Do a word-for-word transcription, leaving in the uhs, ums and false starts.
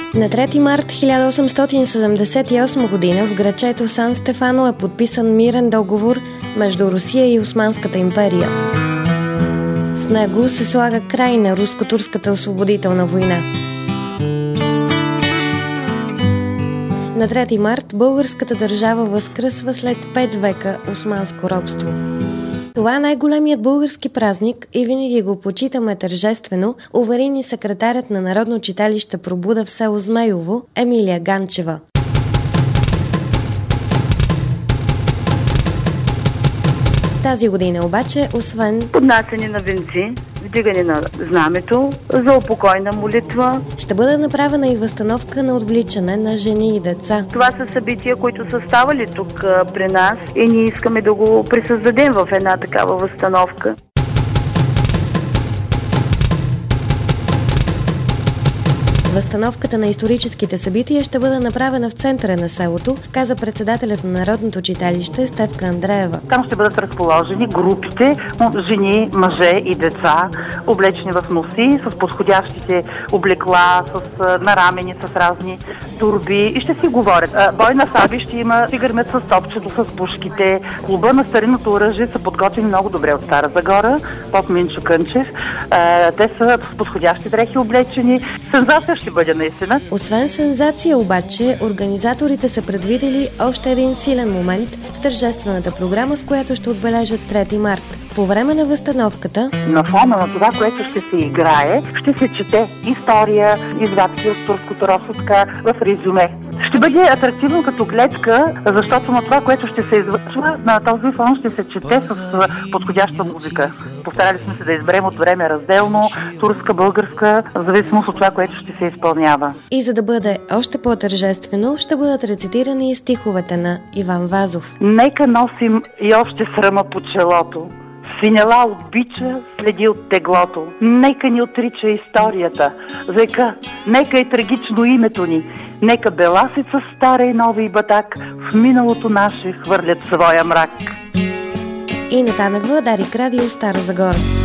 На трети март хиляда осемстотин седемдесет и осма година в градчето Сан Стефано е подписан мирен договор между Русия и Османската империя. С него се слага край на руско-турската освободителна война. На трети март българската държава възкръсва след пет века османско робство. Това е най-големият български празник и винаги го почитаме тържествено, увери ни секретарят на Народно читалище Пробуда в село Змейово Емилия Ганчева. Тази година обаче, освен поднасяне на венци, вдигане на знамето, за упокойна молитва, ще бъде направена и възстановка на отвличане на жени и деца. Това са събития, които са ставали тук а, при нас и ние искаме да го присъздадем в една такава възстановка. Възстановката на историческите събития ще бъде направена в центъра на селото, каза председателят на Народното читалище Стефка Андреева. Там ще бъдат разположени групите жени, мъже и деца, облечени в носи, с подходящите облекла, с нарамени, с разни турби и ще си говорят. Бой на саби ще има, си гърмят с топчето, с пушките. Клуба на старинното оръжие са подготвени много добре от Стара Загора, поп Минчо Кънчев. Те са с подходящи дрехи облечени. Сензация ще бъде наистина. Освен сензация обаче, организаторите са предвидели още един силен момент в тържествената програма, с която ще отбележат трети март. По време на възстановката, на фона на това, което ще се играе, ще се чете история, извадки от турското робство в резюме. Ще бъде атрактивно като гледка, защото на това, което ще се извършва, на този фон ще се чете с подходяща музика. Постарали сме се да изберем от време разделно, турска, българска, в зависимост от това, което ще се изпълнява. И за да бъде още по-тържествено, ще бъдат рецитирани и стиховете на Иван Вазов. Нека носим и още срама по челото. Синела от бича следи от теглото. Нека ни отрича историята. Века, нека е трагично името ни. Нека беласица стара и нова и батак в миналото наше хвърлят своя мрак. И Танева, Дарик Радио, Стара Загора.